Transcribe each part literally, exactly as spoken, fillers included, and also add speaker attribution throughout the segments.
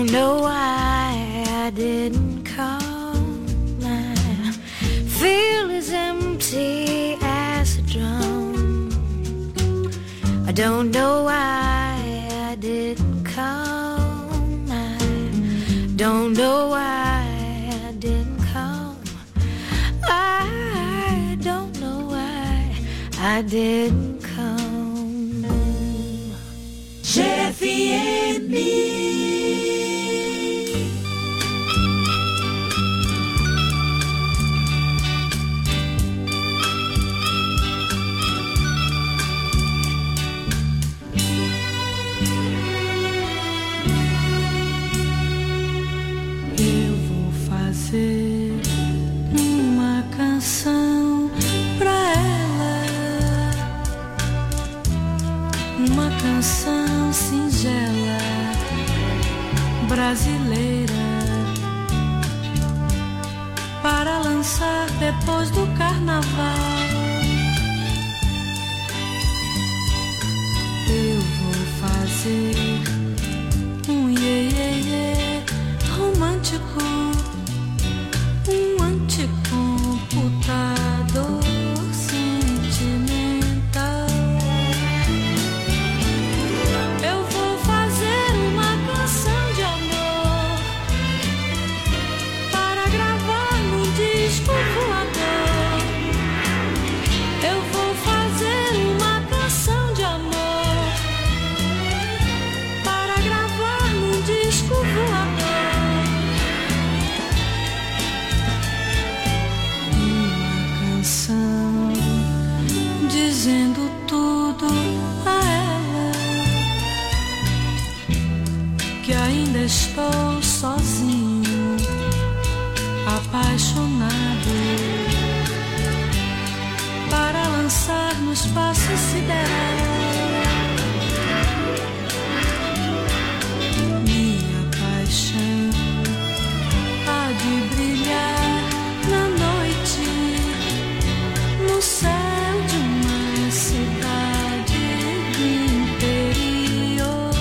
Speaker 1: know why I didn't come. I feel as empty as a drum. I don't know why I didn't come. I don't know why I didn't come. I don't know why I didn't come.
Speaker 2: G F M.
Speaker 3: Uma canção pra ela, uma canção singela, brasileira, para lançar depois do carnaval. Eu vou fazer um iê, iê, iê romântico, um anticomputador sentimental. Eu vou fazer uma canção de amor para gravar num disco voador. Eu vou fazer uma canção de amor para gravar num disco voador. Dizendo tudo a ela, que ainda estou sozinho, apaixonado, para lançar no espaço sideral. Minha paixão há de brilhar na noite, no céu de uma cidade do interior,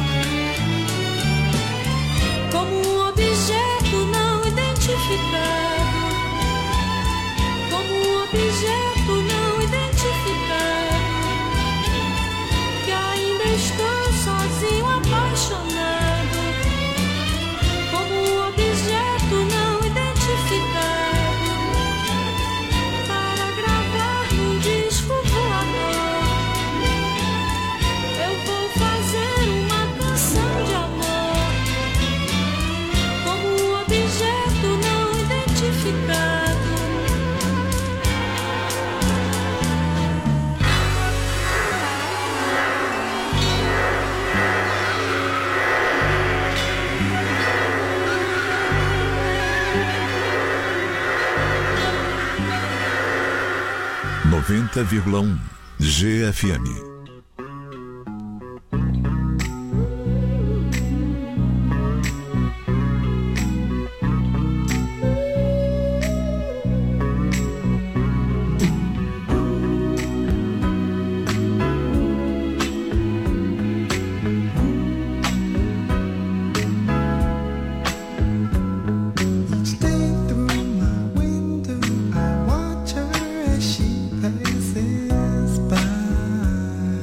Speaker 3: como um objeto não identificado, como um objeto não identificado, que ainda estou sozinho apaixonado, como um objeto não identificado.
Speaker 4: noventa vírgula um G F M.
Speaker 5: Passes by.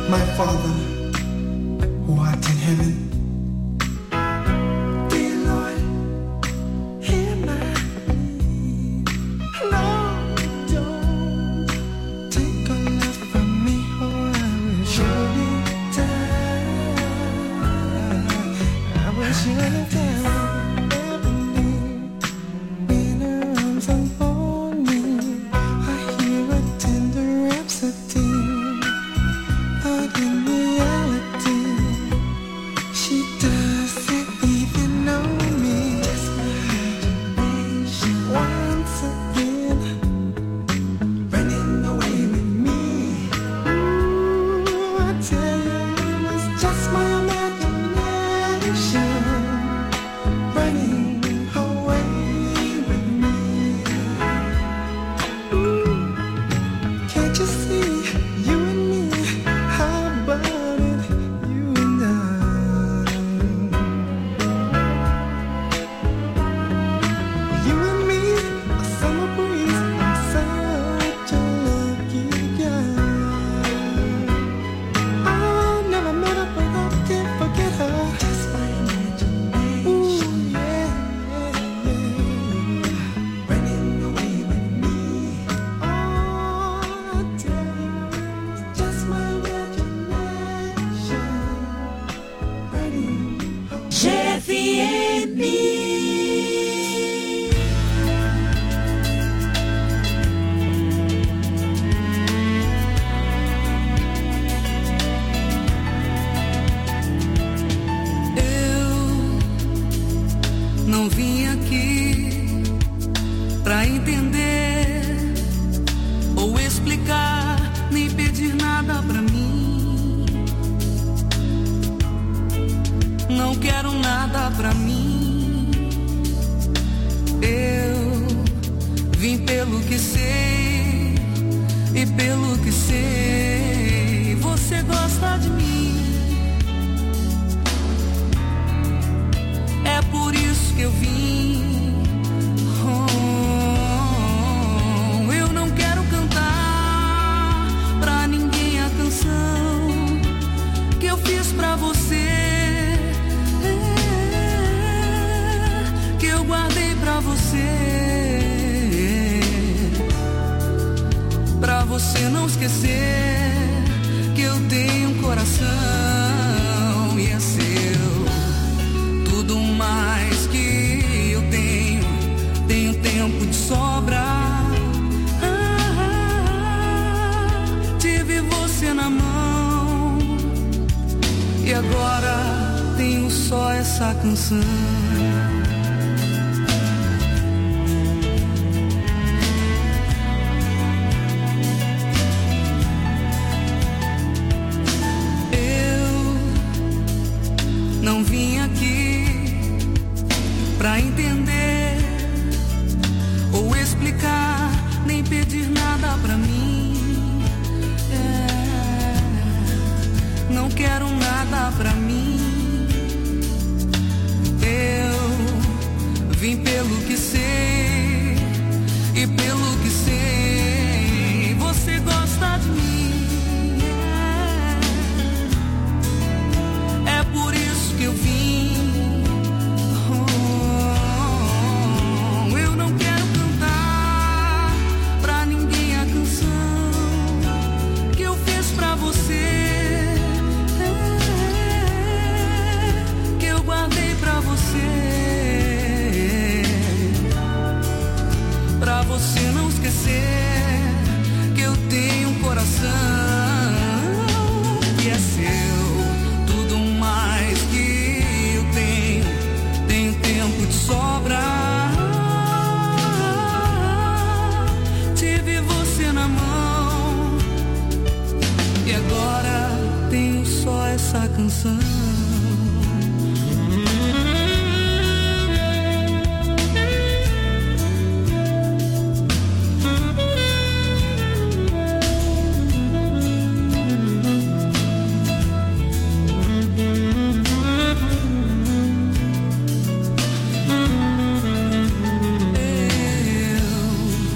Speaker 5: my Father who art in heaven. Dear Lord, hear my plea. Lord, don't take a love from me, or I will surely die. I will surely die.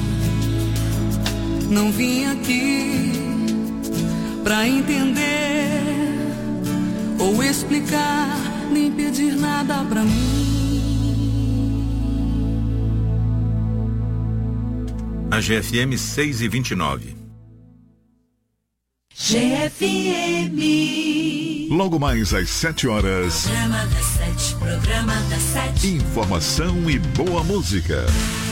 Speaker 6: Não vim aqui pra entender vou explicar, nem pedir nada pra mim.
Speaker 4: A G F M seis e vinte e nove.
Speaker 2: G F M.
Speaker 4: Logo mais às sete horas.
Speaker 2: Programa das sete, programa das sete.
Speaker 4: Informação e boa música.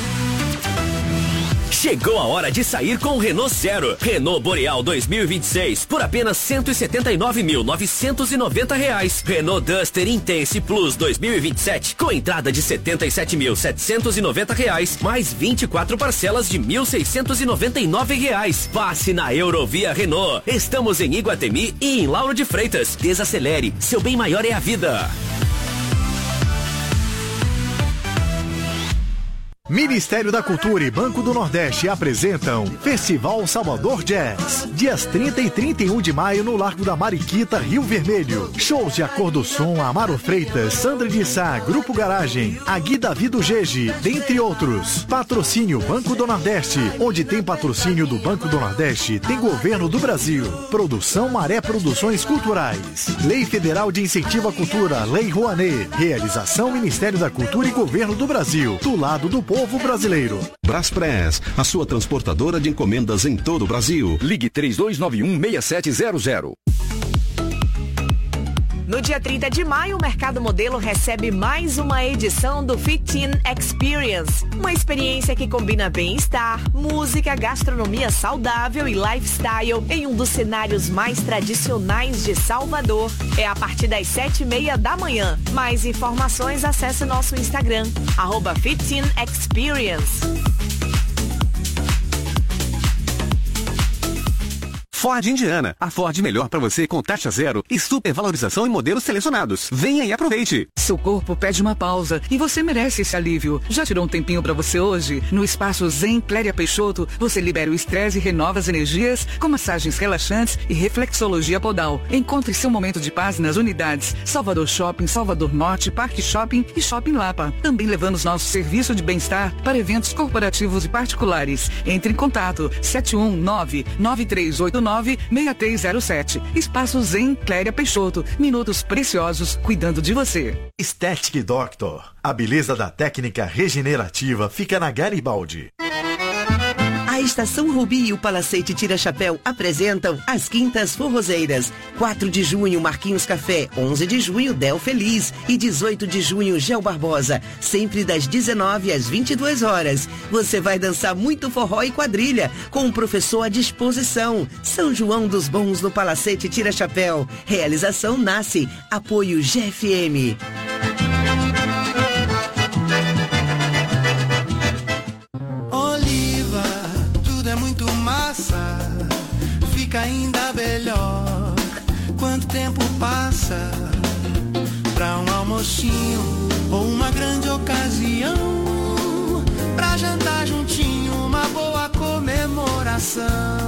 Speaker 7: Chegou a hora de sair com o Renault Zero. Renault Boreal dois mil e vinte e seis por apenas cento e setenta e nove mil novecentos e noventa reais. Renault Duster Intense Plus dois mil e vinte e sete com entrada de setenta e sete mil setecentos e noventa reais, mais vinte e quatro parcelas de mil seiscentos e noventa e nove reais. Passe na Eurovia Renault. Estamos em Iguatemi e em Lauro de Freitas. Desacelere, seu bem maior é a vida.
Speaker 8: Ministério da Cultura e Banco do Nordeste apresentam Festival Salvador Jazz. Dias trinta e trinta e um de maio no Largo da Mariquita, Rio Vermelho. Shows de Acordo do Som, Amaro Freitas, Sandra de Sá, Grupo Garagem, Agui Davi do Gege, dentre outros. Patrocínio Banco do Nordeste. Onde tem patrocínio do Banco do Nordeste, tem Governo do Brasil. Produção Maré Produções Culturais. Lei Federal de Incentivo à Cultura, Lei Rouanet. Realização Ministério da Cultura e Governo do Brasil. Do lado do povo brasileiro.
Speaker 9: Braspress, a sua transportadora de encomendas em todo o Brasil.
Speaker 10: Ligue três dois nove um, seis sete zero zero.
Speaker 11: No dia trinta de maio, o Mercado Modelo recebe mais uma edição do Fit In Experience. Uma experiência que combina bem-estar, música, gastronomia saudável e lifestyle em um dos cenários mais tradicionais de Salvador. É a partir das sete e meia da manhã. Mais informações, acesse nosso Instagram, arroba Fit In Experience.
Speaker 10: Ford Indiana, a Ford melhor para você com taxa zero e supervalorização em modelos selecionados. Venha e aproveite.
Speaker 6: Seu corpo pede uma pausa e você merece esse alívio. Já tirou um tempinho para você hoje? No Espaço Zen Cléria Peixoto, você libera o estresse e renova as energias com massagens relaxantes e reflexologia podal. Encontre seu momento de paz nas unidades Salvador Shopping, Salvador Norte, Parque Shopping e Shopping Lapa. Também levamos nosso serviço de bem-estar para eventos corporativos e particulares. Entre em contato sete um nove, nove três oito nove, seis três zero sete. Espaço Zen Cléria Peixoto. Minutos preciosos cuidando de você.
Speaker 8: Aesthetic Doctor. A beleza da técnica regenerativa fica na Garibaldi.
Speaker 12: A Estação Rubi e o Palacete Tira Chapéu apresentam as Quintas Forrozeiras. quatro de junho, Marquinhos Café. onze de junho, Del Feliz. E dezoito de junho, Gel Barbosa. Sempre das dezenove às vinte e duas horas. Você vai dançar muito forró e quadrilha, com o professor à disposição. São João dos Bons no Palacete Tira Chapéu. Realização Nasce. Apoio G F M.
Speaker 5: Fica ainda melhor quanto tempo passa pra um almocinho ou uma grande ocasião, pra jantar juntinho, uma boa comemoração.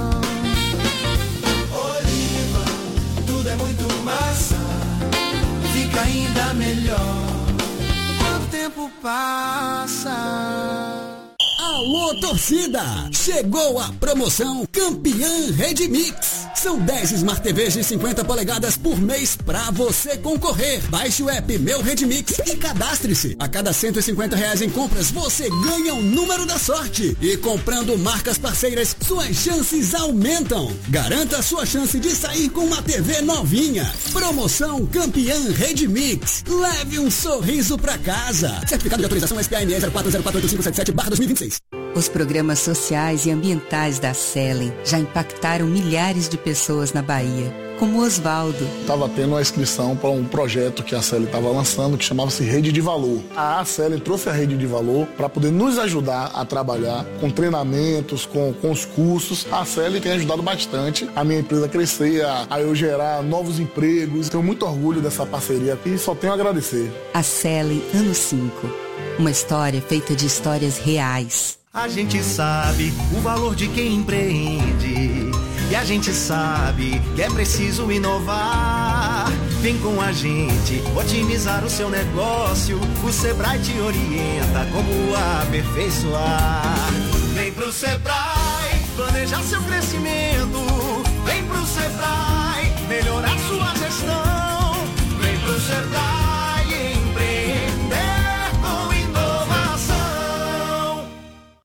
Speaker 5: Oliva, tudo é muito massa, fica ainda melhor quanto tempo passa.
Speaker 13: Alô, torcida! Chegou a promoção Campeã Redmix. São dez Smart T Vs de cinquenta polegadas por mês pra você concorrer. Baixe o app Meu Redmix e cadastre-se. A cada cento e cinquenta reais em compras, você ganha o número da sorte. E comprando marcas parceiras, suas chances aumentam. Garanta a sua chance de sair com uma T V novinha. Promoção Campeã Redmix. Leve um sorriso pra casa. Certificado de autorização S P A N E zero quatro zero quatro oito cinco sete sete barra dois mil e vinte e seis.
Speaker 14: Os programas sociais e ambientais da Selen já impactaram milhares de pessoas na Bahia, como Osvaldo.
Speaker 15: Estava tendo uma inscrição para um projeto que a Selen estava lançando, que chamava-se Rede de Valor. A Selen trouxe a Rede de Valor para poder nos ajudar a trabalhar com treinamentos, com, com os cursos. A Selen tem ajudado bastante a minha empresa a crescer, a, a eu gerar novos empregos. Tenho muito orgulho dessa parceria e só tenho a agradecer.
Speaker 14: A Selen, ano cinco. Uma história feita de histórias reais.
Speaker 16: A gente sabe o valor de quem empreende, e a gente sabe que é preciso inovar. Vem com a gente otimizar o seu negócio, o Sebrae te orienta como aperfeiçoar. Vem pro Sebrae, planejar seu crescimento. Vem pro Sebrae, melhorar sua gestão.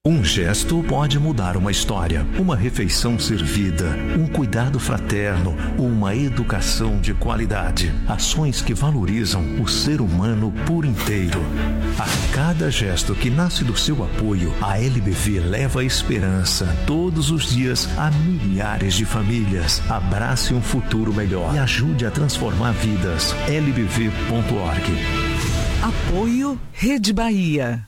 Speaker 4: Um gesto pode mudar uma história, uma refeição servida, um cuidado fraterno, uma educação de qualidade. Ações que valorizam o ser humano por inteiro. A cada gesto que nasce do seu apoio, a L B V leva esperança todos os dias a milhares de famílias. Abrace um futuro melhor e ajude a transformar vidas. L B V ponto org.
Speaker 6: Apoio Rede Bahia.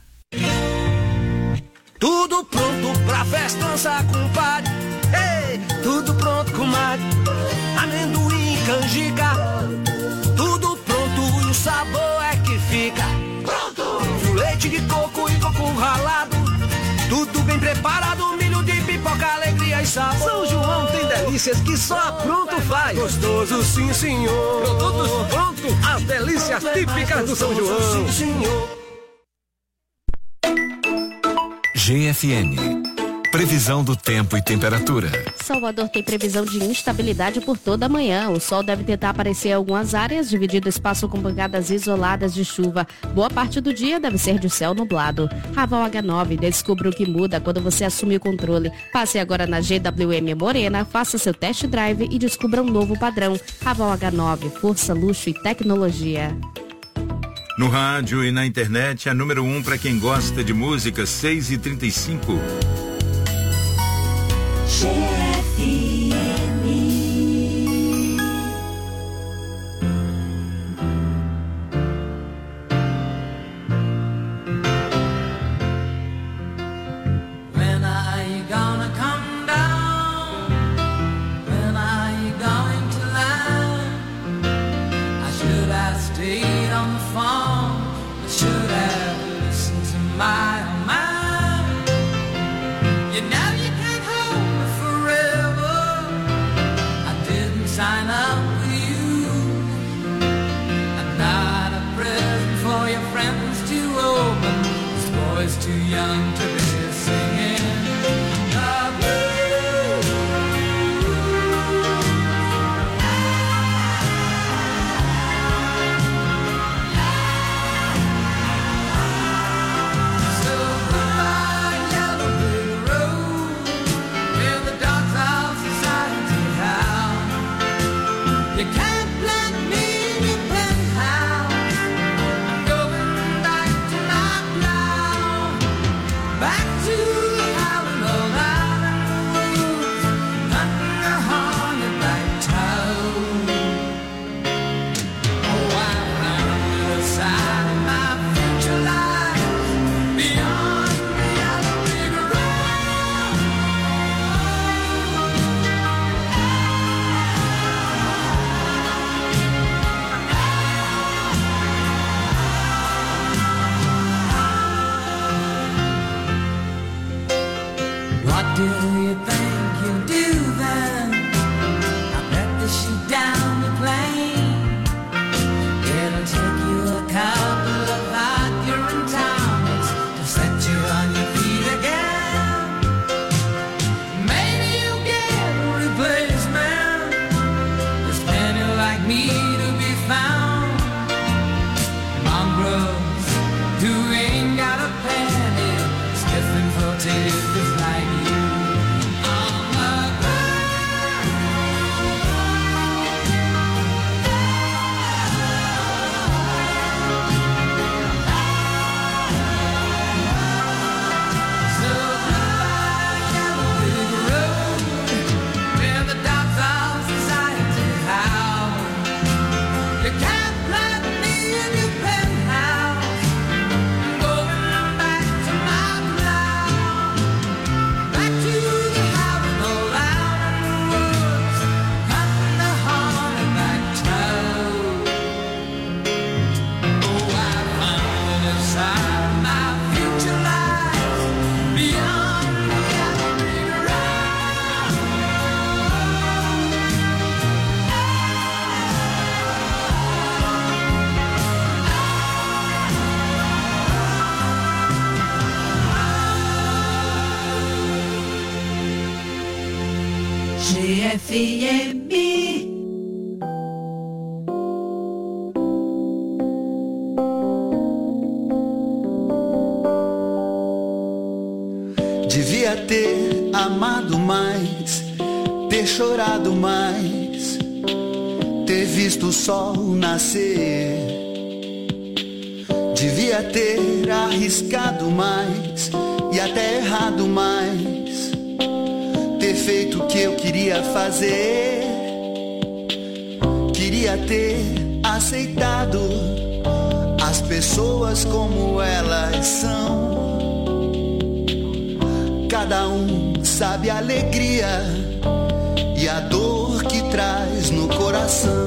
Speaker 5: Tudo pronto pra festança, compadre. Ei, tudo pronto, comadre. Amendoim, canjica. Tudo pronto e o sabor é que fica. Pronto! Leite de coco e coco ralado. Tudo bem preparado, milho de pipoca, alegria e sabor.
Speaker 17: São João tem delícias que só a Pronto faz.
Speaker 5: Gostoso, sim, senhor.
Speaker 17: Produtos Pronto, as delícias típicas do São João.
Speaker 5: Sim, senhor.
Speaker 18: G F N. Previsão do tempo e temperatura.
Speaker 19: Salvador tem previsão de instabilidade por toda a manhã. O sol deve tentar aparecer em algumas áreas, dividindo o espaço com pancadas isoladas de chuva. Boa parte do dia deve ser de céu nublado. Raval H nove, descubra o que muda quando você assume o controle. Passe agora na G W M Morena, faça seu test drive e descubra um novo padrão. Raval H nove, força, luxo e tecnologia.
Speaker 20: No rádio e na internet, a número um para quem gosta de música, seis e trinta e cinco.
Speaker 2: G F M.
Speaker 5: When are you gonna come down? When are you going to land? I should have stayed on the phone. I should have listened to my own mind. You know you can't hold me forever. I didn't sign up with you. I'm not a present for your friends to open. This boy's too young to be singing the blues. So goodbye, yellow brick road, where the dogs of society howl. You can't plant me in your penthouse. I'm going back to my plow, back to the howling old island woods, hunting a hornetback toad. Oh, I found the other side of my future life, beyond the yellow brick road. What do you think you'll do then? I bet they shoot down the plane. It'll take you a couple of hot urine tonics to set you on your feet again. Maybe you'll get a replacement. There's plenty like me to be found. Mongrels who ain't got a penny, sniffing for tips like you. On the So goodbye, yellow brick road, where the dogs of society howl. You can't plant me in your penthouse. I'm going back to my plow, back to the howling old island woods, hunting the hornetback toad. Oh, I found the other side of my future life, beyond the yellow brick road.
Speaker 2: G F M.
Speaker 21: amado mais, ter chorado mais, ter visto o sol nascer. Devia ter arriscado mais e até errado mais, ter feito o que eu queria fazer. Queria ter aceitado as pessoas como elas são. Cada um sabe a alegria e a dor que traz no coração.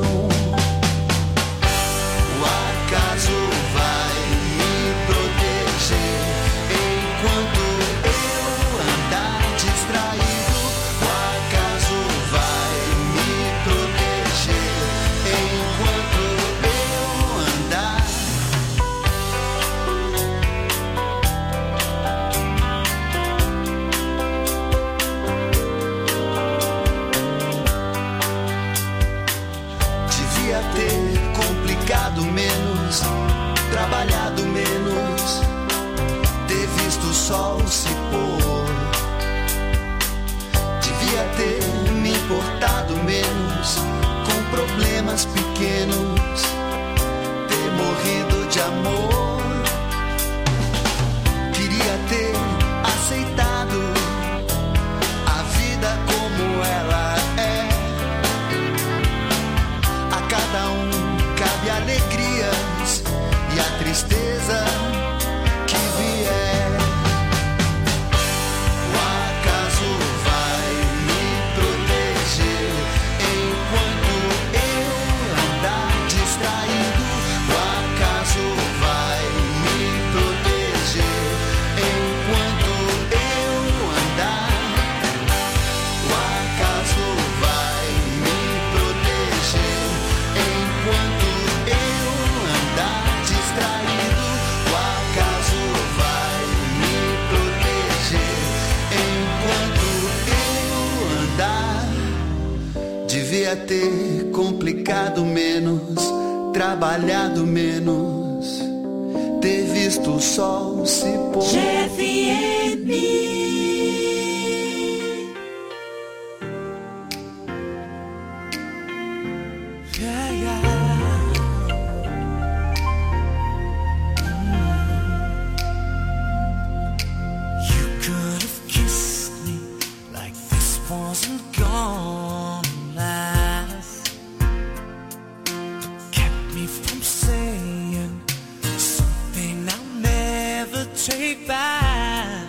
Speaker 21: O acaso vai me proteger enquanto eu andar distraído. O acaso vai me proteger enquanto eu andar. Devia ter complicado menos, trabalhado menos, ter visto o sol se pôr. Devia ter me importado menos com problemas pequenos, ter morrido de amor. Queria ter aceitado a vida como ela é. A cada um cabe alegrias e a tristeza que vier. O acaso vai me proteger enquanto eu andar distraído. O acaso vai me proteger enquanto eu andar. O acaso vai me proteger enquanto eu andar distraído. O acaso vai me proteger enquanto eu andar. Devia ter complicado menos, trabalhado menos, ter visto o sol se pôr.
Speaker 2: G F M.
Speaker 5: Yeah, yeah. You could have kissed me like this wasn't gonna last. Kept me from saying something I'll never take back.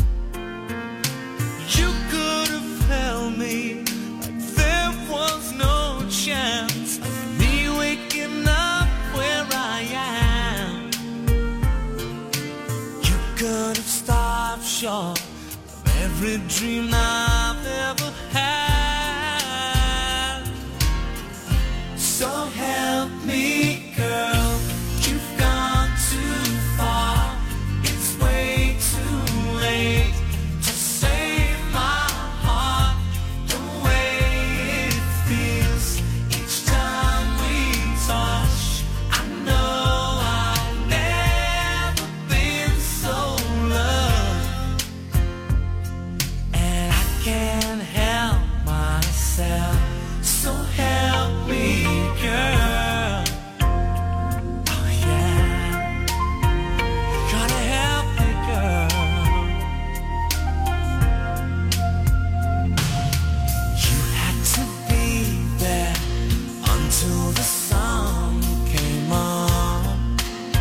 Speaker 5: You could have held me like there was no chance of me waking up where I am. You could have stopped short of every dream I've ever had. So help me, girl, you've gone too far. It's way too late to save my heart. The way it feels each time we touch, I know I've never been so loved. And I can't help myself, so help me, girl. Oh yeah, gotta help me, girl. You had to be there until the sun came on,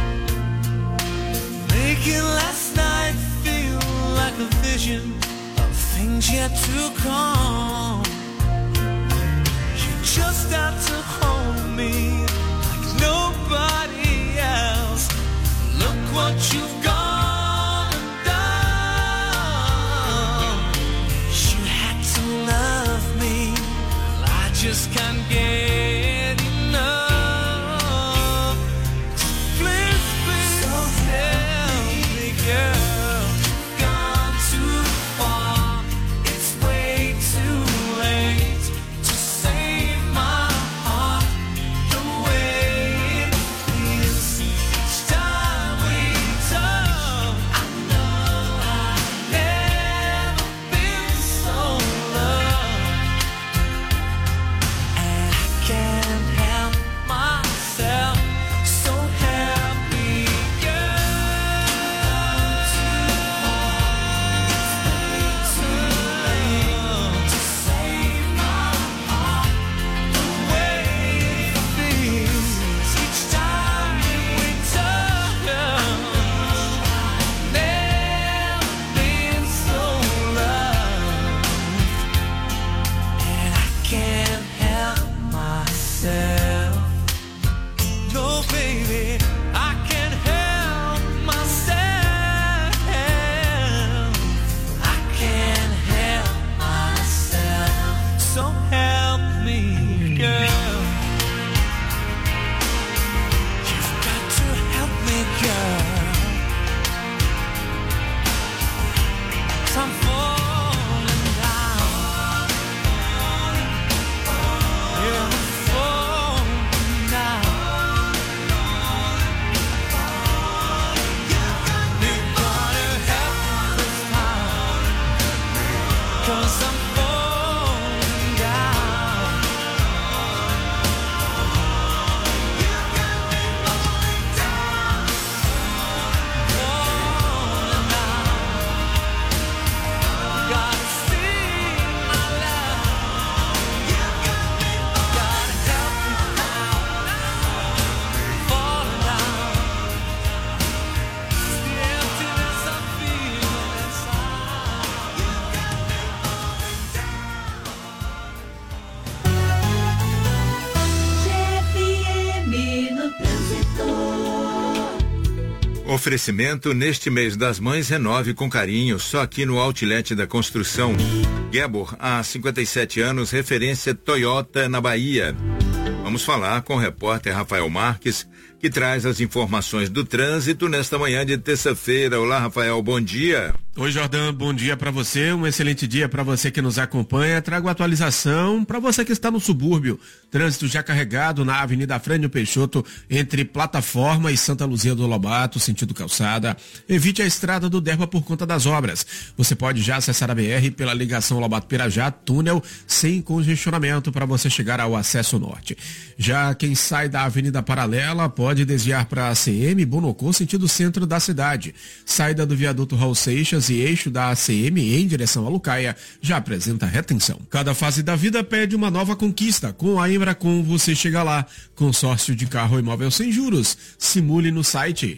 Speaker 5: making last night feel like a vision of things yet to come. You just had to hold me like nobody else. Look what you've gone and done. You had to love me, well, I just can't get enough. Please, please, help me, girl. You've gone too far. It's way too late to save my heart. The way it feels each time we touch, I know I've never been so
Speaker 20: Oferecimento neste mês das mães, renove com carinho, só aqui no Outlet da Construção. Gebor, há cinquenta e sete anos, referência Toyota na Bahia. Vamos falar com o repórter Rafael Marques, que traz as informações do trânsito nesta manhã de terça-feira. Olá, Rafael, bom dia.
Speaker 1: Oi, Jordão, bom dia para você, um excelente dia para você que nos acompanha. Trago atualização para você que está no subúrbio. Trânsito já carregado na Avenida Afrânio Peixoto, entre Plataforma e Santa Luzia do Lobato, sentido calçada. Evite a estrada do Derba por conta das obras. Você pode já acessar a B R pela ligação Lobato-Pirajá, túnel, sem congestionamento para você chegar ao acesso norte. Já quem sai da Avenida Paralela pode desviar para a A C M Bonocô, sentido centro da cidade. Saída do viaduto Raul Seixas e eixo da A C M em direção a Lucaia já apresenta retenção. Cada fase da vida pede uma nova conquista. Com a Embracon você chega lá. Consórcio de carro imóvel sem juros. Simule no site.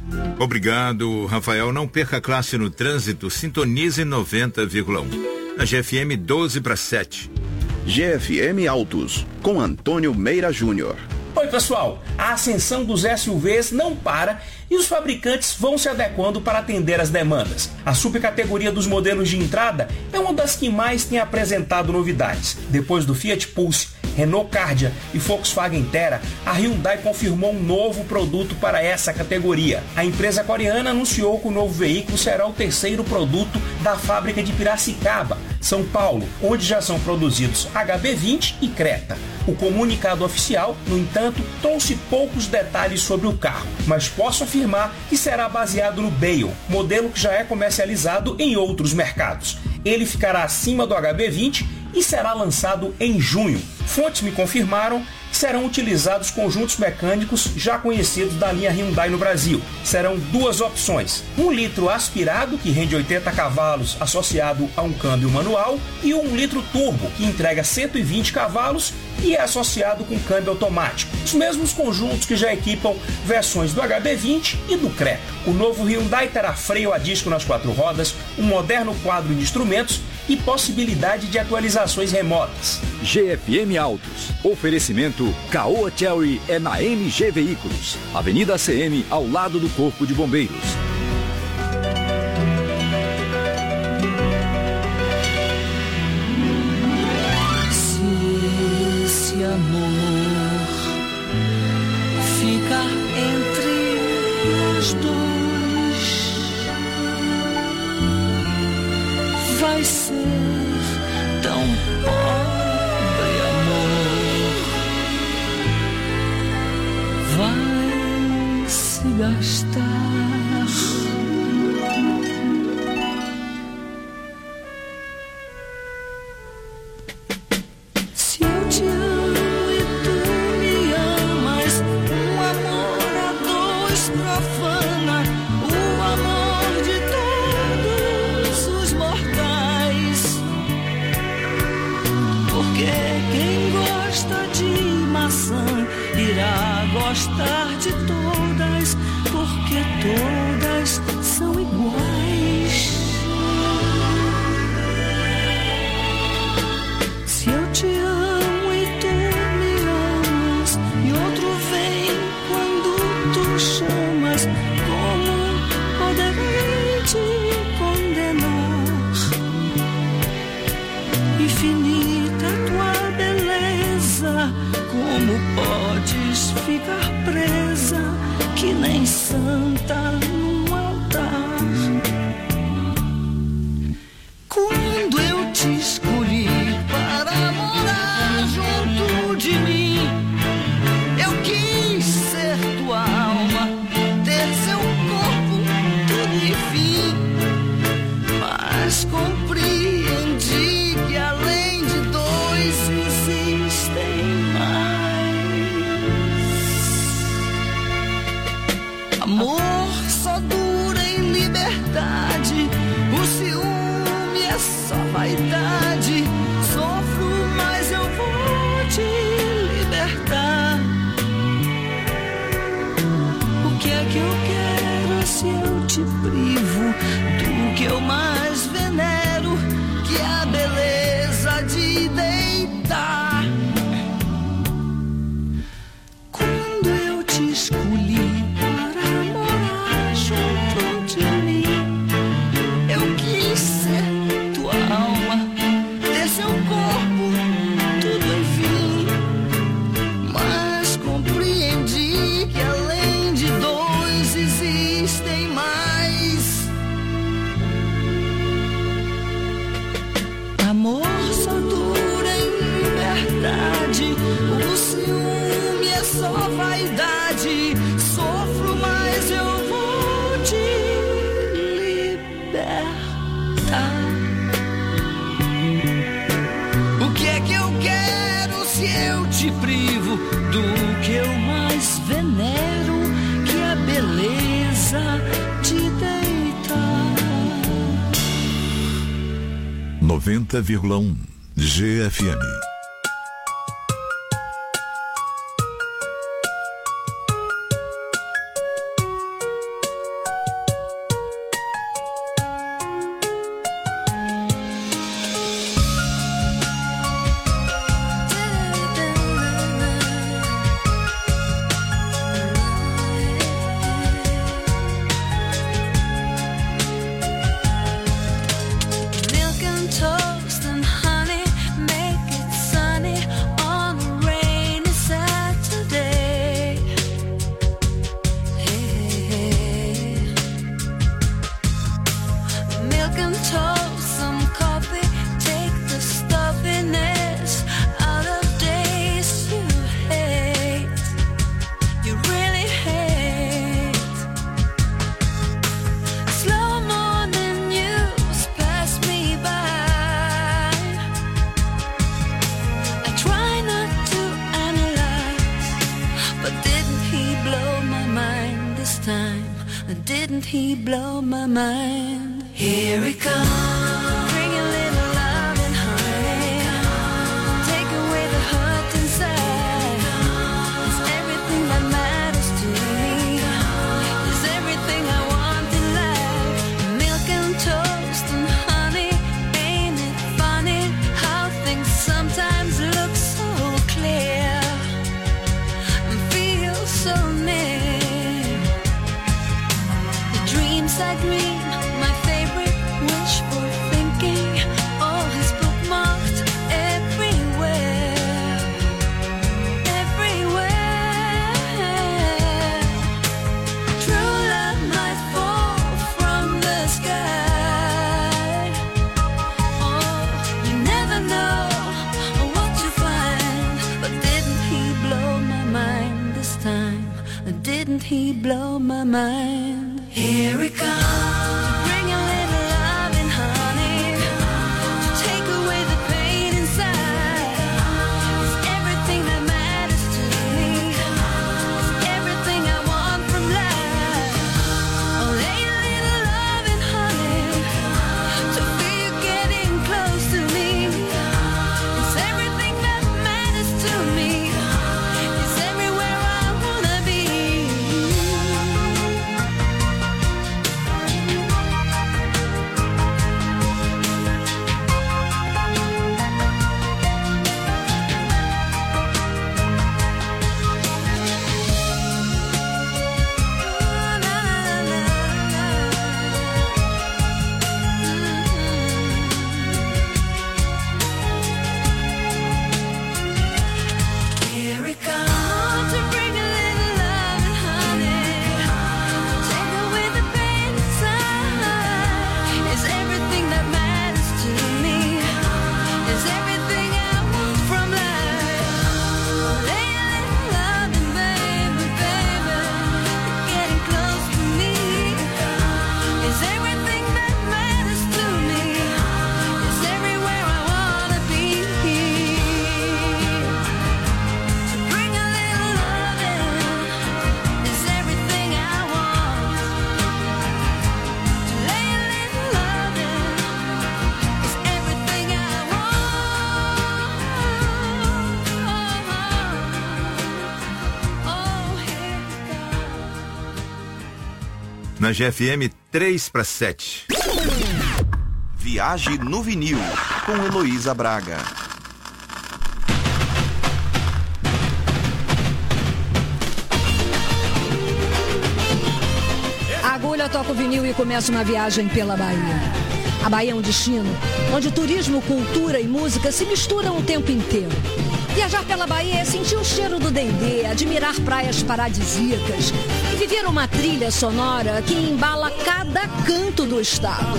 Speaker 20: Obrigado, Rafael. Não perca a classe no trânsito. Sintonize noventa vírgula um. A G F M doze para sete.
Speaker 22: G F M Autos, com Antônio Meira Júnior.
Speaker 23: Oi, pessoal, a ascensão dos S U Vs não para e os fabricantes vão se adequando para atender as demandas. A subcategoria dos modelos de entrada é uma das que mais tem apresentado novidades. Depois do Fiat Pulse, Renault Kardia e Volkswagen Terra, a Hyundai confirmou um novo produto para essa categoria. A empresa coreana anunciou que o novo veículo será o terceiro produto da fábrica de Piracicaba, São Paulo, onde já são produzidos H B vinte e Creta. O comunicado oficial, no entanto, trouxe poucos detalhes sobre o carro, mas posso afirmar que será baseado no Bale, modelo que já é comercializado em outros mercados. Ele ficará acima do H B vinte e será lançado em junho. Fontes me confirmaram que serão utilizados conjuntos mecânicos já conhecidos da linha Hyundai no Brasil. Serão duas opções: um litro aspirado, que rende oitenta cavalos associado a um câmbio manual, e um litro turbo, que entrega cento e vinte cavalos e é associado com câmbio automático. Os mesmos conjuntos que já equipam versões do H B vinte e do Creta. O novo Hyundai terá freio a disco nas quatro rodas, um moderno quadro de instrumentos e possibilidade de atualizações remotas.
Speaker 24: G F M Autos. Oferecimento Caoa Chery é na M G Veículos. Avenida A C M, ao lado do Corpo de Bombeiros.
Speaker 5: Se esse amor ficar entre os dois, vai ser tão pobre amor, vai se gastar. Se eu te amo e tu me amas, um amor a dois profana o amor de todos os mortais. Porque quem gosta de maçã irá gostar de todas, porque todas são iguais. Se eu te amo e tu me amas, e outro vem quando tu chamas, como poderei te condenar? Infinita tua beleza, como podes ficar presa, que nem santa num altar? Quando eu te escolhi para morar junto de mim, eu quis ser tua alma, ter seu corpo, tudo e fim. Mas compreendi que além de dois existem mais. Amor só
Speaker 3: que é que eu quero se eu te privo do que eu mais venero, que é a beleza de deitar.
Speaker 4: noventa vírgula um G F M.
Speaker 20: Na G F M, três para sete.
Speaker 22: Viagem no Vinil, com Heloísa Braga.
Speaker 7: A agulha toca o vinil e começa uma viagem pela Bahia. A Bahia é um destino onde turismo, cultura e música se misturam o tempo inteiro. Viajar pela Bahia é sentir o cheiro do dendê, admirar praias paradisíacas e viver uma trilha sonora que embala cada canto do estado.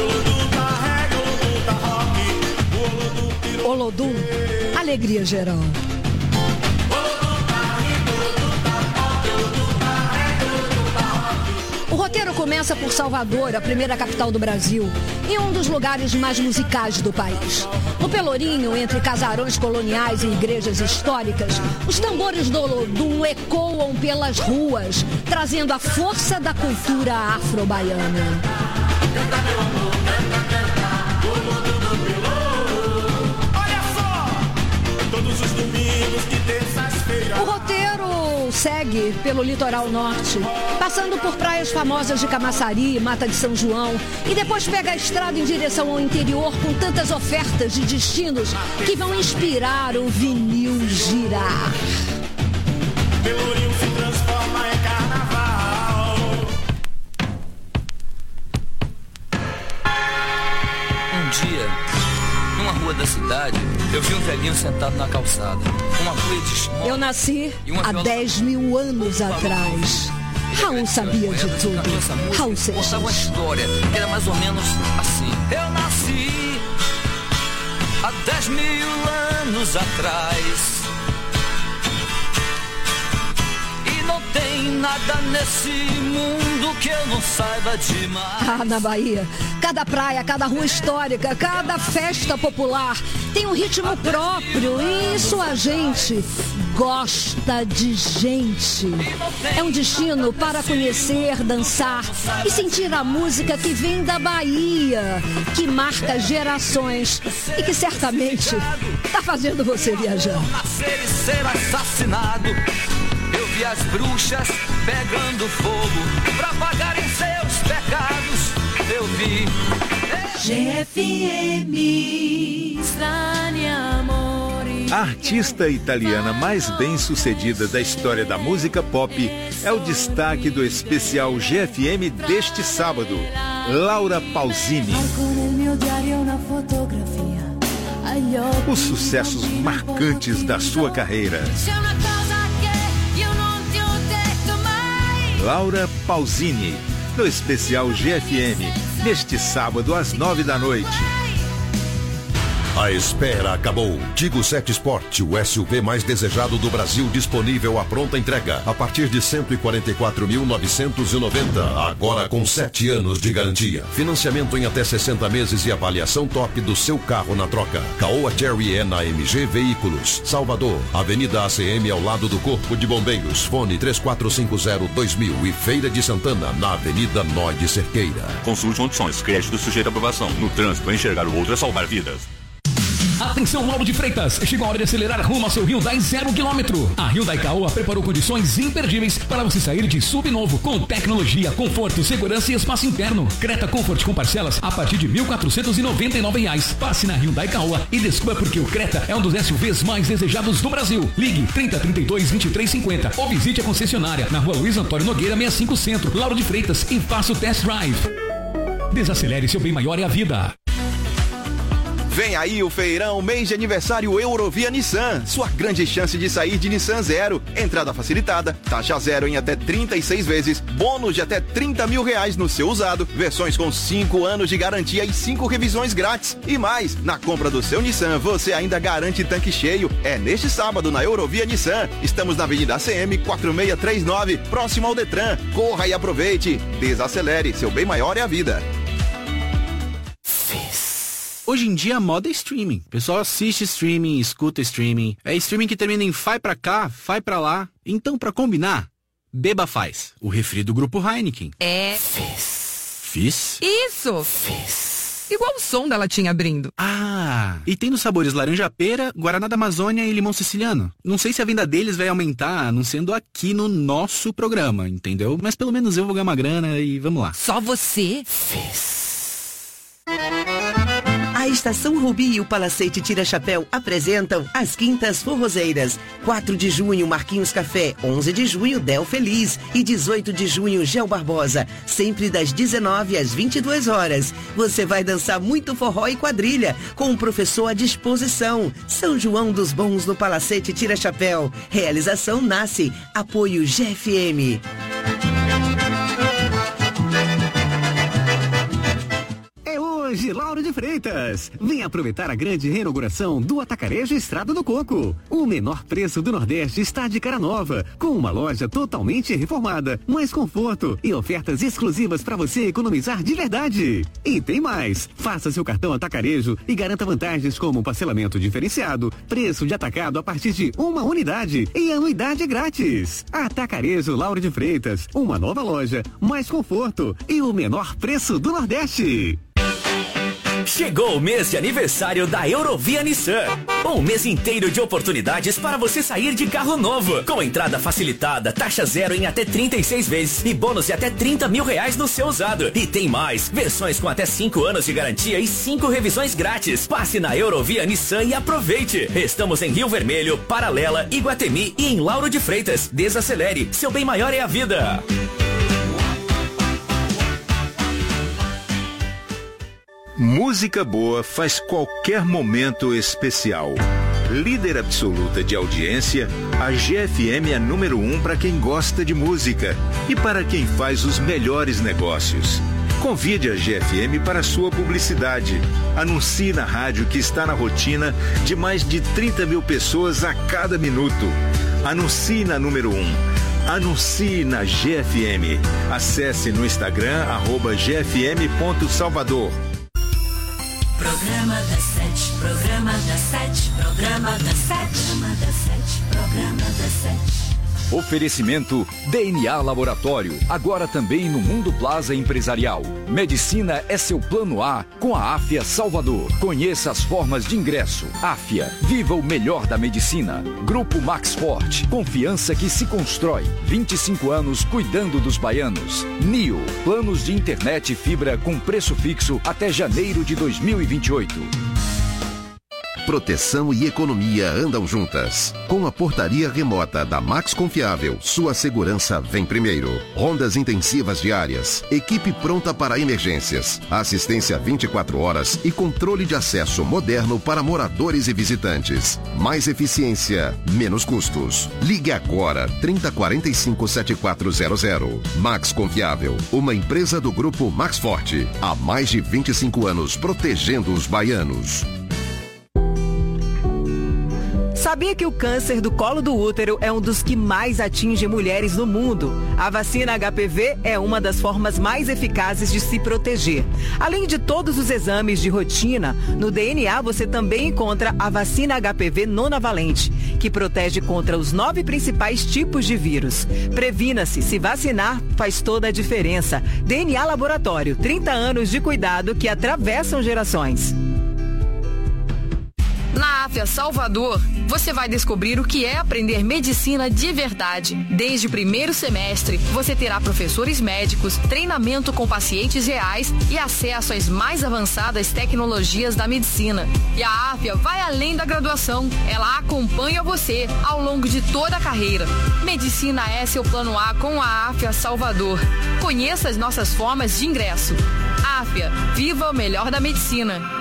Speaker 7: Olodum, alegria geral. O roteiro começa por Salvador, a primeira capital do Brasil, e um dos lugares mais musicais do país. No Pelourinho, entre casarões coloniais e igrejas históricas, os tambores do Olodum ecoam pelas ruas, trazendo a força da cultura afro-baiana.
Speaker 5: Todos os domingos e terças-feiras.
Speaker 7: O roteiro segue pelo litoral norte, passando por praias famosas de Camaçari, Mata de São João, e depois pega a estrada em direção ao interior com tantas ofertas de destinos que vão inspirar o vinil girar.
Speaker 5: Pelourinho se transforma em carnaval.
Speaker 8: Um dia, numa rua da cidade, eu vi um velhinho sentado na calçada. Uma rua de esmola.
Speaker 7: Eu nasci há dez mil anos atrás. Raul sabia de tudo. Raul Seixas.
Speaker 8: Contava uma história que era mais ou menos assim. Eu nasci há dez mil anos atrás. E não tem nada nesse mundo que eu não saiba demais.
Speaker 7: Ah, na Bahia, cada praia, cada rua histórica, cada festa popular tem um ritmo próprio e isso a gente gosta de gente. É um destino para conhecer, dançar e sentir a música que vem da Bahia, que marca gerações e que certamente está fazendo você viajar.
Speaker 8: Nascer e ser assassinado. Eu vi as bruxas pegando fogo pra pagarem seus pecados. Eu vi
Speaker 2: G F M
Speaker 20: A artista italiana mais bem-sucedida da história da música pop é o destaque do especial G F M deste sábado, Laura Pausini. Os sucessos marcantes da sua carreira. Laura Pausini, no especial G F M, neste sábado às nove da noite.
Speaker 9: A espera acabou. Tigo sete Sport, o S U V mais desejado do Brasil, disponível à pronta entrega a partir de cento e quarenta e quatro mil novecentos e noventa, agora com sete anos de garantia. Financiamento em até sessenta meses e avaliação top do seu carro na troca. Caoa Cherry é na M G Veículos, Salvador, Avenida A C M ao lado do Corpo de Bombeiros, fone três quatro cinco zero dois mil e Feira de Santana, na Avenida Nó de Cerqueira.
Speaker 10: Consulte condições, crédito sujeito à aprovação. No trânsito, enxergar o outro é salvar vidas.
Speaker 11: Atenção, Lauro de Freitas, chegou a hora de acelerar rumo ao seu Hyundai zero quilômetro. A Hyundai Caoa preparou condições imperdíveis para você sair de sub novo, com tecnologia, conforto, segurança e espaço interno. Creta Comfort com parcelas a partir de mil quatrocentos e noventa e nove reais. Passe na Hyundai Caoa e descubra porque o Creta é um dos S U Vs mais desejados do Brasil. Ligue trinta, trinta e dois, vinte e três, cinquenta ou visite a concessionária na rua Luiz Antônio Nogueira sessenta e cinco Centro, Lauro de Freitas, e faça o test drive. Desacelere, seu bem maior é a vida.
Speaker 22: Vem aí o feirão mês de aniversário Eurovia Nissan. Sua grande chance de sair de Nissan zero. Entrada facilitada, taxa zero em até trinta e seis vezes, bônus de até trinta mil reais no seu usado, versões com cinco anos de garantia e cinco revisões grátis. E mais, na compra do seu Nissan, você ainda garante tanque cheio. É neste sábado na Eurovia Nissan. Estamos na Avenida A C M quatro seis três nove, próximo ao Detran. Corra e aproveite. Desacelere, seu bem maior é a vida.
Speaker 25: Hoje em dia a moda é streaming. O pessoal assiste streaming, escuta streaming. É streaming que termina em fai pra cá, fai pra lá. Então, pra combinar, beba Faz, o refri do Grupo Heineken.
Speaker 26: É...
Speaker 25: Fizz. Fizz?
Speaker 26: Isso! Fizz. Igual o som da latinha abrindo.
Speaker 25: Ah, e tem nos sabores laranja-pera, Guaraná da Amazônia e limão siciliano. Não sei se a venda deles vai aumentar, anunciando aqui no nosso programa, entendeu? Mas pelo menos eu vou ganhar uma grana e vamos lá.
Speaker 26: Só você?
Speaker 25: Fizz.
Speaker 12: A Estação Rubi e o Palacete Tira Chapéu apresentam as Quintas Forrozeiras. quatro de junho, Marquinhos Café. onze de junho, Del Feliz. E dezoito de junho, Gel Barbosa. Sempre das dezenove às vinte e duas horas. Você vai dançar muito forró e quadrilha, com o professor à disposição. São João dos Bons no Palacete Tira Chapéu. Realização Nasce. Apoio G F M.
Speaker 27: Hoje
Speaker 6: de Lauro de Freitas. Vem aproveitar a grande reinauguração do Atacarejo Estrada do Coco. O menor preço do Nordeste está de cara nova, com uma loja totalmente reformada, mais conforto e ofertas exclusivas para você economizar de verdade. E tem mais. Faça seu cartão Atacarejo e garanta vantagens como parcelamento diferenciado, preço de atacado a partir de uma unidade e anuidade grátis. Atacarejo Lauro de Freitas, uma nova loja, mais conforto e o menor preço do Nordeste.
Speaker 13: Chegou o mês de aniversário da Eurovia Nissan. Um mês inteiro de oportunidades para você sair de carro novo. Com entrada facilitada, taxa zero em até trinta e seis vezes e bônus de até trinta mil reais no seu usado. E tem mais, versões com até cinco anos de garantia e cinco revisões grátis. Passe na Eurovia Nissan e aproveite. Estamos em Rio Vermelho, Paralela, Iguatemi e em Lauro de Freitas. Desacelere, seu bem maior é a vida.
Speaker 20: Música boa faz qualquer momento especial. Líder absoluta de audiência, a G F M é número um para quem gosta de música e para quem faz os melhores negócios. Convide a G F M para sua publicidade. Anuncie na rádio que está na rotina de mais de trinta mil pessoas a cada minuto. Anuncie na número um. Anuncie na G F M. Acesse no Instagram, arroba G F M ponto Salvador.
Speaker 2: Programa das sete, programa das sete, programa das sete, programa das sete, programa das sete.
Speaker 24: Oferecimento D N A Laboratório, agora também no Mundo Plaza Empresarial. Medicina é seu plano A com a Áfia Salvador. Conheça as formas de ingresso. Áfia, viva o melhor da medicina. Grupo Max Forte, confiança que se constrói. vinte e cinco anos cuidando dos baianos. Nio, planos de internet e fibra com preço fixo até janeiro de dois mil e vinte e oito.
Speaker 9: Proteção e economia andam juntas. Com a portaria remota da Max Confiável, sua segurança vem primeiro. Rondas intensivas diárias, equipe pronta para emergências, assistência vinte e quatro horas e controle de acesso moderno para moradores e visitantes. Mais eficiência, menos custos. Ligue agora, trinta quarenta e cinco, setenta e quatro zero zero. Max Confiável, uma empresa do Grupo Max Forte. Há mais de vinte e cinco anos protegendo os baianos.
Speaker 14: Sabia que o câncer do colo do útero é um dos que mais atinge mulheres no mundo? A vacina H P V é uma das formas mais eficazes de se proteger. Além de todos os exames de rotina, no D N A você também encontra a vacina H P V nonavalente, que protege contra os nove principais tipos de vírus. Previna-se, se vacinar faz toda a diferença. D N A Laboratório, trinta anos de cuidado que atravessam gerações.
Speaker 26: Na Áfia Salvador, você vai descobrir o que é aprender medicina de verdade. Desde o primeiro semestre, você terá professores médicos, treinamento com pacientes reais e acesso às mais avançadas tecnologias da medicina. E a Áfia vai além da graduação. Ela acompanha você ao longo de toda a carreira. Medicina é seu plano A com a Áfia Salvador. Conheça as nossas formas de ingresso. Áfia, viva o melhor da medicina.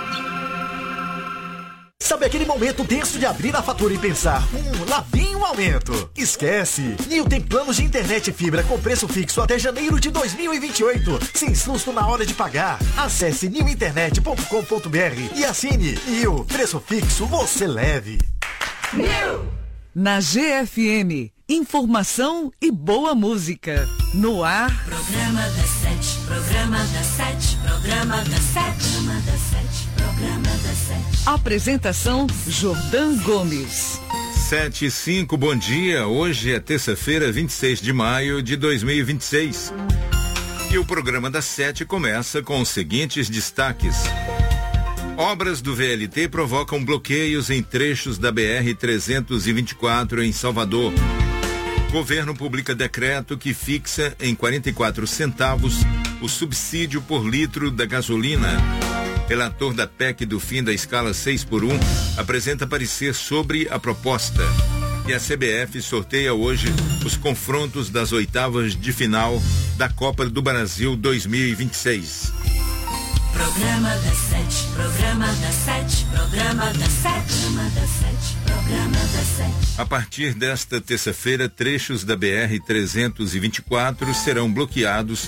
Speaker 15: Sabe aquele momento tenso de abrir a fatura e pensar, hum, lá vem um aumento? Esquece! Nil tem planos de internet e fibra com preço fixo até janeiro de dois mil e vinte e oito, sem susto na hora de pagar. Acesse nil internet ponto com ponto b r e assine. Nil, preço fixo, você leve.
Speaker 16: Nil! Na G F M, informação e boa música. No ar.
Speaker 2: Programa das sete, programa das sete, programa das sete, programa das sete, programa das sete.
Speaker 16: Apresentação Jordão Gomes.
Speaker 20: sete e cinco, bom dia. Hoje é terça-feira, vinte e seis de maio de dois mil e vinte e seis. E o programa das sete começa com os seguintes destaques. Obras do V L T provocam bloqueios em trechos da B R trezentos e vinte e quatro em Salvador. Governo publica decreto que fixa em quarenta e quatro centavos o subsídio por litro da gasolina. Relator da P E C do fim da escala seis por um apresenta parecer sobre a proposta. E a C B F sorteia hoje os confrontos das oitavas de final da Copa do Brasil dois mil e vinte e seis.
Speaker 2: Programa das sete, programa das sete, programa das sete, programa das sete, programa das sete.
Speaker 20: A partir desta terça-feira, trechos da B R trezentos e vinte e quatro serão bloqueados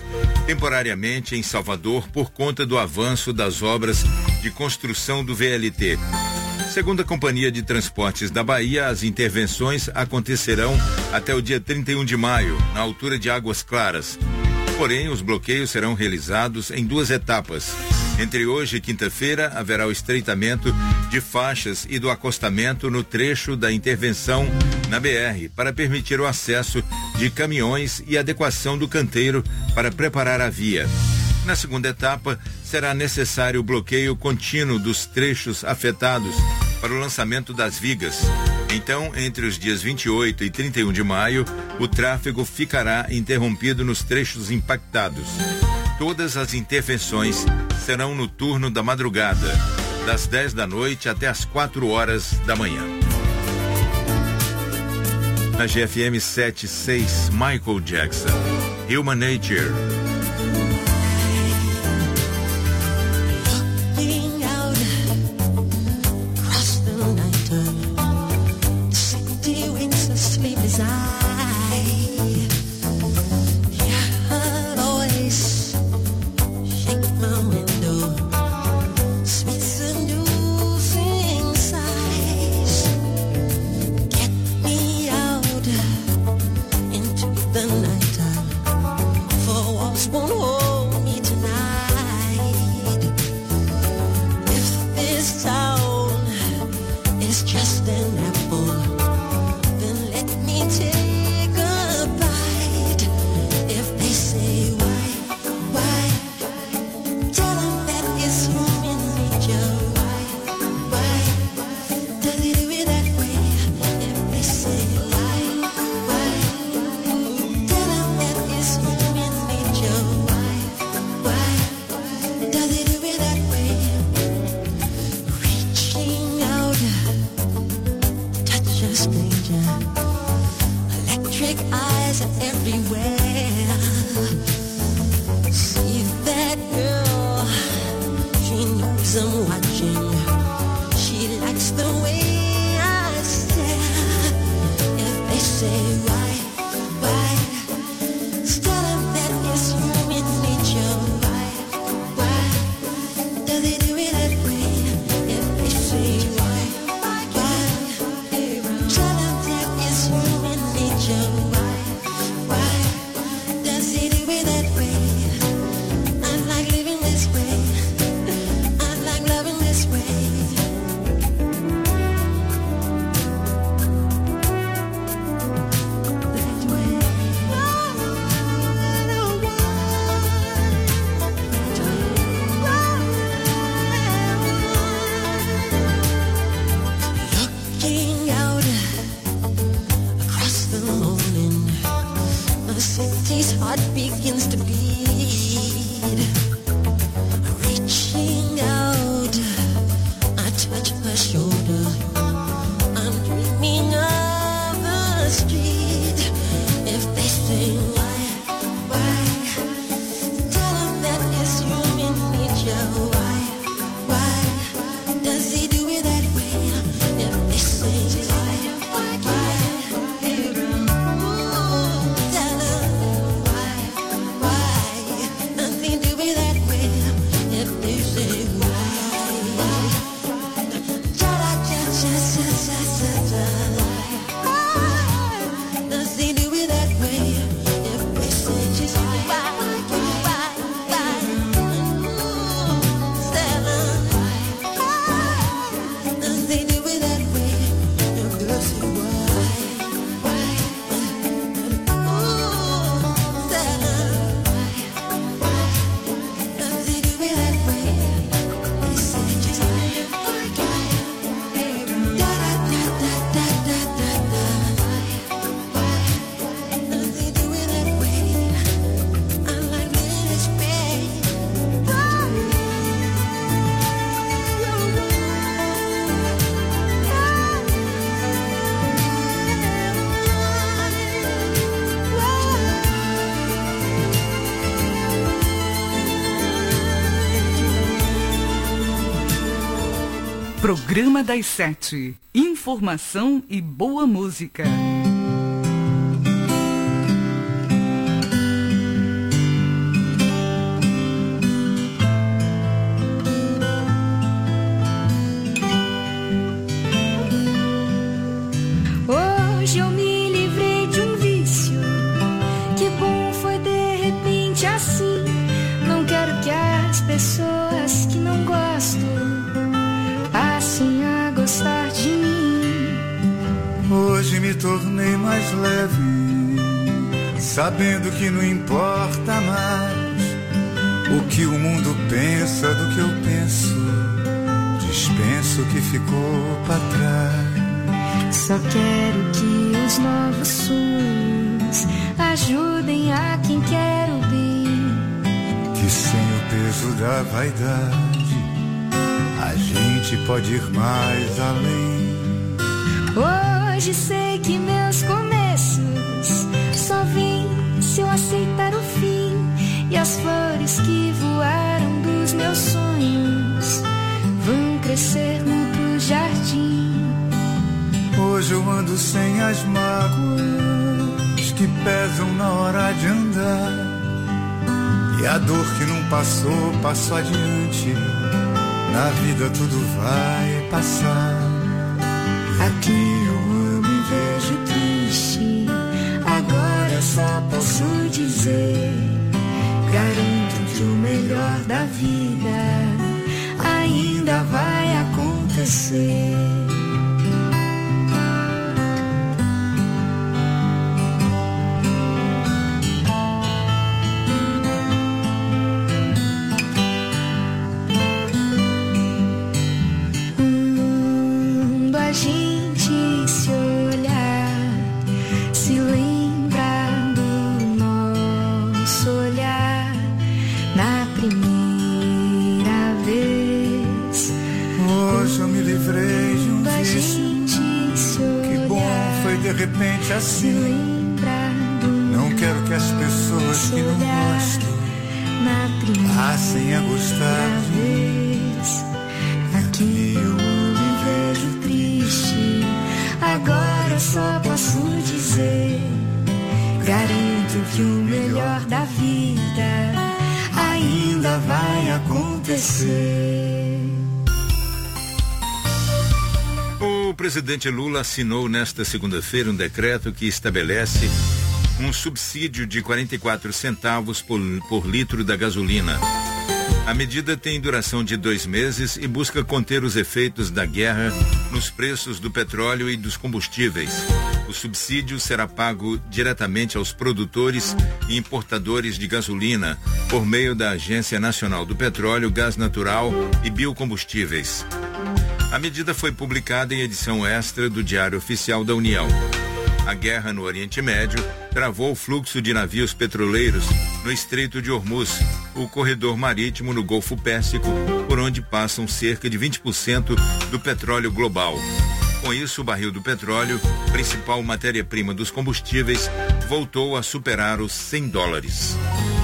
Speaker 20: temporariamente em Salvador por conta do avanço das obras de construção do V L T. Segundo a Companhia de Transportes da Bahia, as intervenções acontecerão até o dia trinta e um de maio, na altura de Águas Claras. Porém, os bloqueios serão realizados em duas etapas. Entre hoje e quinta-feira, haverá o estreitamento de faixas e do acostamento no trecho da intervenção na B R, para permitir o acesso de caminhões e adequação do canteiro para preparar a via. Na segunda etapa, será necessário o bloqueio contínuo dos trechos afetados para o lançamento das vigas. Então, entre os dias vinte e oito e trinta e um de maio, o tráfego ficará interrompido nos trechos impactados. Todas as intervenções serão no turno da madrugada, das dez da noite até as quatro horas da manhã. Na G F M sete seis, Michael Jackson, Human Nature.
Speaker 16: Programa das Sete. Informação e boa música.
Speaker 1: Hoje me tornei mais leve, sabendo que não importa mais o que o mundo pensa do que eu penso. Dispenso o que ficou pra trás.
Speaker 17: Só quero que os novos sonhos ajudem a quem quer o bem.
Speaker 1: Que sem o peso da vaidade a gente pode ir mais além.
Speaker 17: Hoje sei que meus começos só vêm se eu aceitar o fim. E as flores que voaram dos meus sonhos vão crescer no outro jardim.
Speaker 1: Hoje eu ando sem as mágoas que pesam na hora de andar. E a dor que não passou, passou adiante. Na vida tudo vai passar.
Speaker 17: Aqui eu amo e vejo triste. Agora eu só posso dizer: garanto que o melhor da vida ainda vai acontecer.
Speaker 1: De repente assim, não quero que as pessoas que não gostam passem a gostar de mim.
Speaker 17: Aqui eu me vejo triste. Agora eu só posso dizer: garanto que o melhor da vida ainda vai acontecer.
Speaker 20: O presidente Lula assinou nesta segunda-feira um decreto que estabelece um subsídio de quarenta e quatro centavos por, por litro da gasolina. A medida tem duração de dois meses e busca conter os efeitos da guerra nos preços do petróleo e dos combustíveis. O subsídio será pago diretamente aos produtores e importadores de gasolina por meio da Agência Nacional do Petróleo, Gás Natural e Biocombustíveis. A medida foi publicada em edição extra do Diário Oficial da União. A guerra no Oriente Médio travou o fluxo de navios petroleiros no Estreito de Hormuz, o corredor marítimo no Golfo Pérsico, por onde passam cerca de vinte por cento do petróleo global. Com isso, o barril do petróleo, principal matéria-prima dos combustíveis, voltou a superar os cem dólares.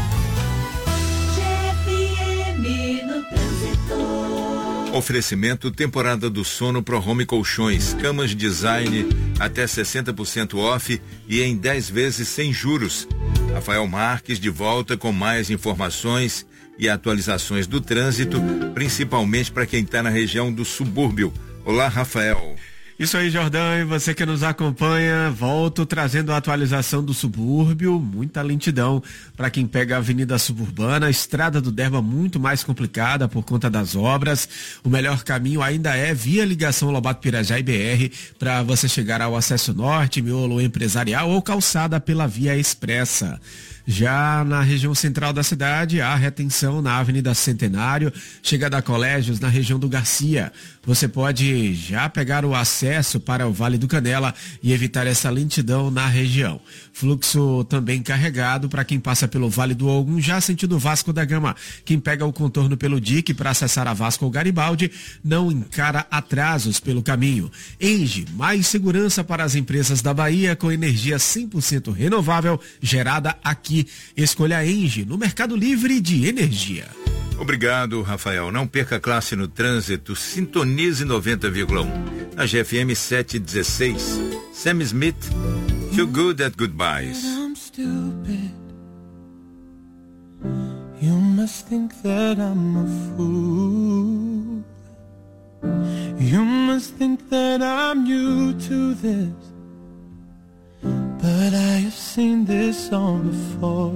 Speaker 20: Oferecimento temporada do sono Pro Home Colchões, camas design até sessenta por cento off e em dez vezes sem juros. Rafael Marques de volta com mais informações e atualizações do trânsito, principalmente para quem está na região do subúrbio. Olá, Rafael.
Speaker 18: Isso aí, Jordão, e você que nos acompanha, volto trazendo a atualização do subúrbio, muita lentidão para quem pega a Avenida Suburbana, a Estrada do Derba muito mais complicada por conta das obras. O melhor caminho ainda é via ligação Lobato-Pirajá e B R para você chegar ao Acesso Norte, miolo empresarial ou calçada pela Via Expressa. Já na região central da cidade, há retenção na Avenida Centenário, chegada a Colégios na região do Garcia. Você pode já pegar o acesso para o Vale do Canela e evitar essa lentidão na região. Fluxo também carregado para quem passa pelo Vale do Ogum, já sentido Vasco da Gama. Quem pega o contorno pelo D I C para acessar a Vasco ou Garibaldi não encara atrasos pelo caminho. Engie, mais segurança para as empresas da Bahia com energia cem por cento renovável gerada aqui. Escolha Engie no Mercado Livre de Energia.
Speaker 20: Obrigado, Rafael. Não perca a classe no trânsito. Sintonize noventa vírgula um. Na G F M sete dezesseis. Sam Smith, Too Good at Goodbyes.
Speaker 19: I'm stupid. You must think that I'm a fool. You must think that I'm new to this. But I have seen this all before.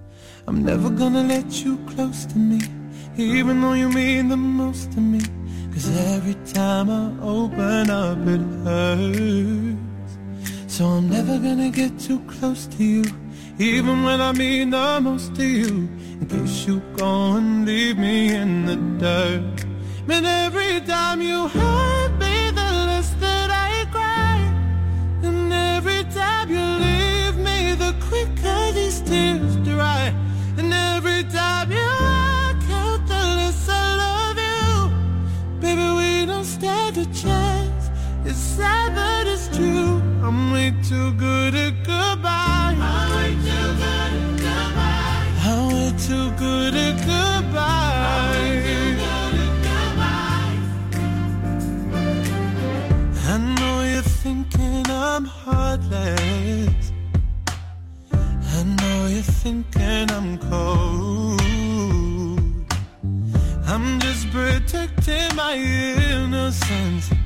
Speaker 19: I'm never gonna let you close to me, even though you mean the most to me. 'Cause every time I open up it hurts. So I'm never gonna get too close to you, even when I mean the most to you, in case you go and leave me in the dirt. And every time you hurt me, the less that I cry. And every time you leave me, the quicker these tears dry. And every time you walk out, the less I love you. Baby, we don't stand a chance. It's sad but it's true. I'm way too good at goodbye. I'm way too good at goodbye. I'm way too good at goodbye. I know you're thinking I'm heartless. I know you're thinking I'm cold. I'm just protecting my innocence.